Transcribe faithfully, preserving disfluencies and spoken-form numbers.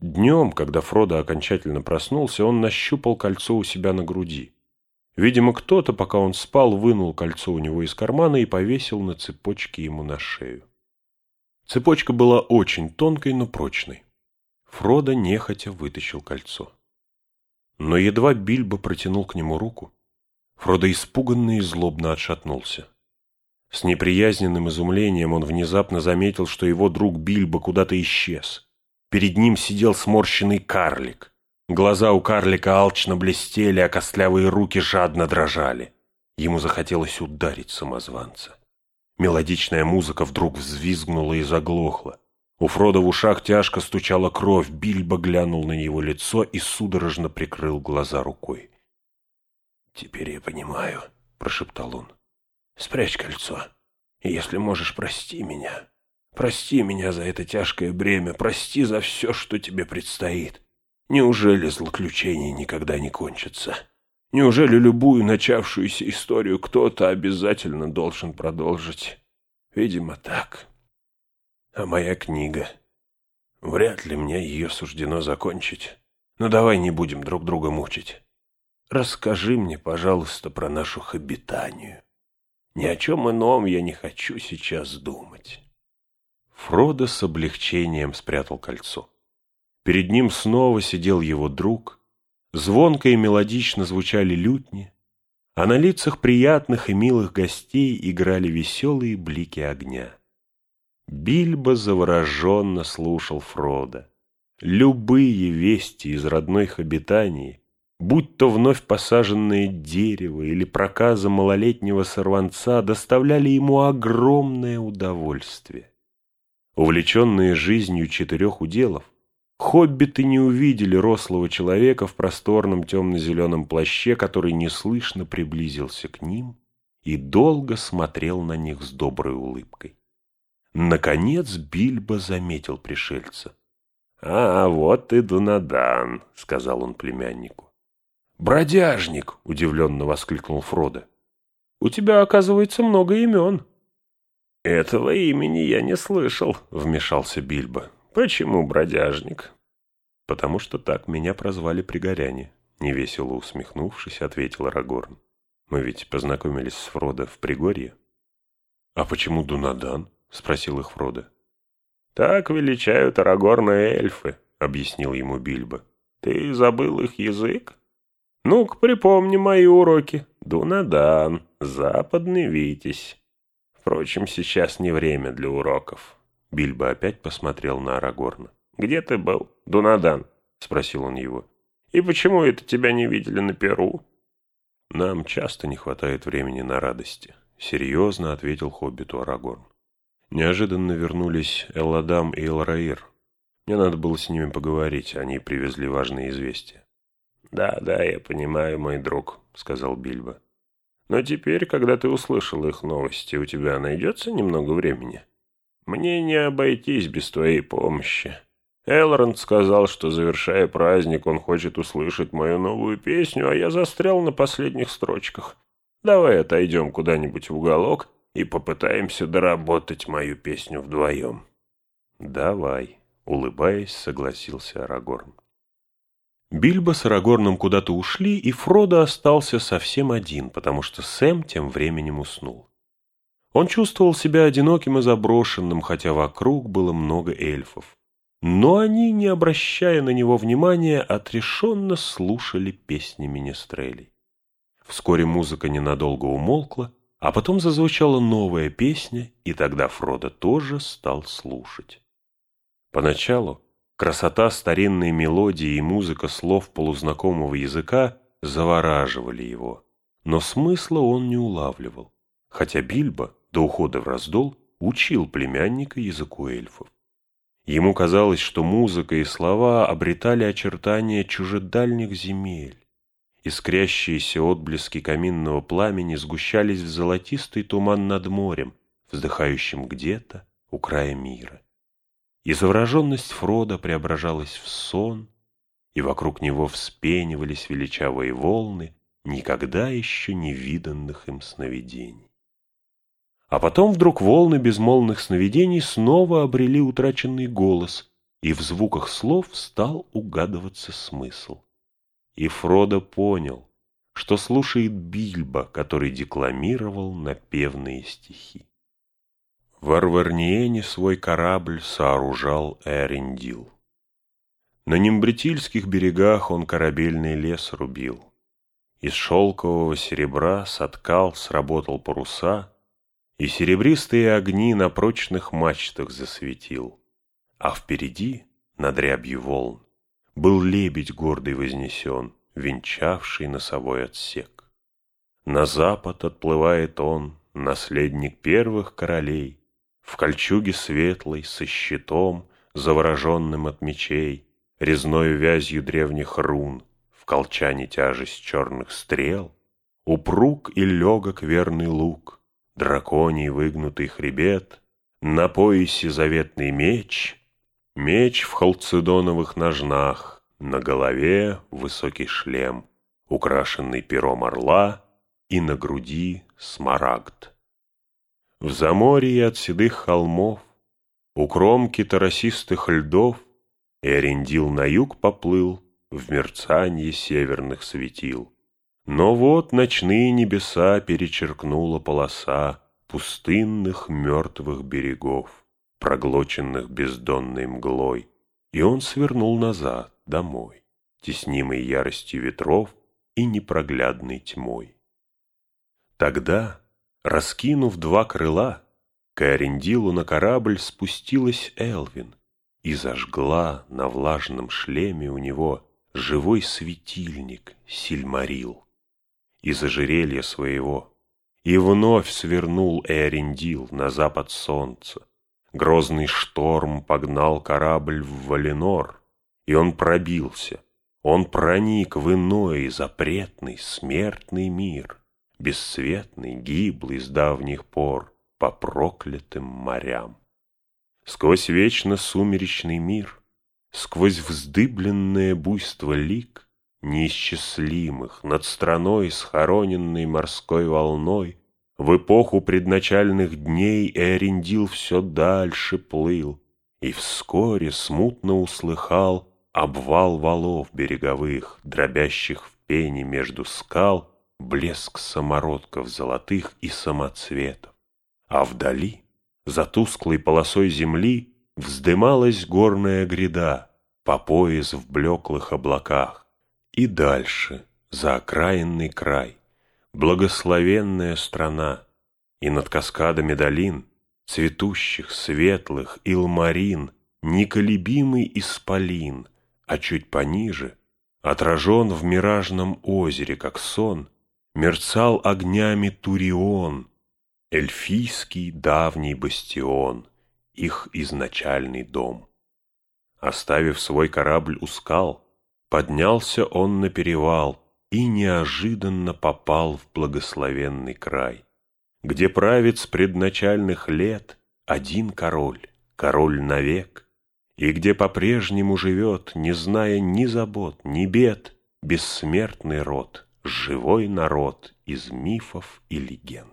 Днем, когда Фродо окончательно проснулся, он нащупал кольцо у себя на груди. Видимо, кто-то, пока он спал, вынул кольцо у него из кармана и повесил на цепочке ему на шею. Цепочка была очень тонкой, но прочной. Фродо нехотя вытащил кольцо. Но едва Бильбо протянул к нему руку, Фродо испуганно и злобно отшатнулся. С неприязненным изумлением он внезапно заметил, что его друг Бильбо куда-то исчез. Перед ним сидел сморщенный карлик. Глаза у карлика алчно блестели, а костлявые руки жадно дрожали. Ему захотелось ударить самозванца. Мелодичная музыка вдруг взвизгнула и заглохла. У Фродо в ушах тяжко стучала кровь. Бильбо глянул на его лицо и судорожно прикрыл глаза рукой. «Теперь я понимаю», — прошептал он. «Спрячь кольцо, и если можешь, прости меня. Прости меня за это тяжкое бремя, прости за все, что тебе предстоит. Неужели злоключения никогда не кончатся? Неужели любую начавшуюся историю кто-то обязательно должен продолжить? Видимо, так. А моя книга? Вряд ли мне ее суждено закончить. Но давай не будем друг друга мучить. Расскажи мне, пожалуйста, про нашу Хоббитанию. Ни о чем ином я не хочу сейчас думать». Фродо с облегчением спрятал кольцо. Перед ним снова сидел его друг, звонко и мелодично звучали лютни, а на лицах приятных и милых гостей играли веселые блики огня. Бильбо завороженно слушал Фродо. Любые вести из родной Хоббитании, будь то вновь посаженное дерево или проказа малолетнего сорванца, доставляли ему огромное удовольствие. Увлеченные жизнью четырех уделов, хоббиты не увидели рослого человека в просторном темно-зеленом плаще, который неслышно приблизился к ним и долго смотрел на них с доброй улыбкой. Наконец Бильбо заметил пришельца. «А, вот и Дунадан», — сказал он племяннику. «Бродяжник!» — удивленно воскликнул Фродо. «У тебя, оказывается, много имен». «Этого имени я не слышал», — вмешался Бильбо. «Почему бродяжник?» «Потому что так меня прозвали пригоряне», — невесело усмехнувшись, ответил Арагорн. «Мы ведь познакомились с Фродо в Пригорье». «А почему Дунадан?» — спросил их Фродо. «Так величают Арагорна эльфы», — объяснил ему Бильбо. «Ты забыл их язык? Ну-ка, припомни мои уроки. Дунадан, западный витязь. Впрочем, сейчас не время для уроков». Бильбо опять посмотрел на Арагорна. «Где ты был, Дунадан?» — спросил он его. «И почему это тебя не видели на перу?» «Нам часто не хватает времени на радости», — серьезно ответил хоббиту Арагорн. «Неожиданно вернулись Элладам и Элраир. Мне надо было с ними поговорить, они привезли важные известия». «Да, да, я понимаю, мой друг», — сказал Бильбо. «Но теперь, когда ты услышал их новости, у тебя найдется немного времени? Мне не обойтись без твоей помощи. Элронд сказал, что, завершая праздник, он хочет услышать мою новую песню, а я застрял на последних строчках. Давай отойдем куда-нибудь в уголок и попытаемся доработать мою песню вдвоем». «Давай», — улыбаясь, согласился Арагорн. Бильбо с Арагорном куда-то ушли, и Фродо остался совсем один, потому что Сэм тем временем уснул. Он чувствовал себя одиноким и заброшенным, хотя вокруг было много эльфов. Но они, не обращая на него внимания, отрешенно слушали песни менестрелей. Вскоре музыка ненадолго умолкла, а потом зазвучала новая песня, и тогда Фродо тоже стал слушать. Поначалу красота старинной мелодии и музыка слов полузнакомого языка завораживали его, но смысла он не улавливал, хотя Бильбо до ухода в раздол учил племянника языку эльфов. Ему казалось, что музыка и слова обретали очертания чужедальних земель. Искрящиеся отблески каминного пламени сгущались в золотистый туман над морем, вздыхающим где-то у края мира. И завороженность Фродо преображалась в сон, и вокруг него вспенивались величавые волны никогда еще не виданных им сновидений. А потом вдруг волны безмолвных сновидений снова обрели утраченный голос, и в звуках слов стал угадываться смысл. И Фродо понял, что слушает Бильбо, который декламировал напевные стихи. В Арверниене свой корабль сооружал Эарендил. На Нимбритильских берегах он корабельный лес рубил. Из шелкового серебра соткал, сработал паруса, и серебристые огни на прочных мачтах засветил. А впереди, над рябью волн, был лебедь гордый вознесен, венчавший носовой отсек. На запад отплывает он, наследник первых королей, в кольчуге светлой, со щитом, завороженным от мечей, резною вязью древних рун, в колчане тяжесть черных стрел, упруг и легок верный лук, драконий выгнутый хребет, на поясе заветный меч, меч в халцедоновых ножнах, на голове высокий шлем, украшенный пером орла, и на груди смарагд. В заморье от седых холмов, у кромки торосистых льдов, Эарендил на юг поплыл в мерцанье северных светил. Но вот ночные небеса перечеркнула полоса пустынных мертвых берегов, проглоченных бездонной мглой, и он свернул назад, домой, теснимый яростью ветров и непроглядной тьмой. Тогда, раскинув два крыла, к Эарендилу на корабль спустилась Элвин и зажгла на влажном шлеме у него живой светильник Сильмарил. Из ожерелья своего и вновь свернул Эарендил на запад солнца. Грозный шторм погнал корабль в Валенор, и он пробился, он проник в иной запретный смертный мир, бесцветный, гиблый с давних пор по проклятым морям. Сквозь вечно сумеречный мир, сквозь вздыбленное буйство лик, неисчислимых, над страной, схороненной морской волной, в эпоху предначальных дней Эарендил все дальше плыл, и вскоре смутно услыхал обвал валов береговых, дробящих в пене между скал блеск самородков золотых и самоцветов. А вдали, за тусклой полосой земли, вздымалась горная гряда по пояс в блеклых облаках. И дальше, за окраинный край, благословенная страна, и над каскадами долин, цветущих, светлых, илмарин, неколебимый исполин, а чуть пониже, отражен в миражном озере, как сон, мерцал огнями Турион, эльфийский давний бастион, их изначальный дом. Оставив свой корабль у скал, поднялся он на перевал и неожиданно попал в благословенный край, где правит с предначальных лет один король, король навек, и где по-прежнему живет, не зная ни забот, ни бед, бессмертный род, живой народ из мифов и легенд.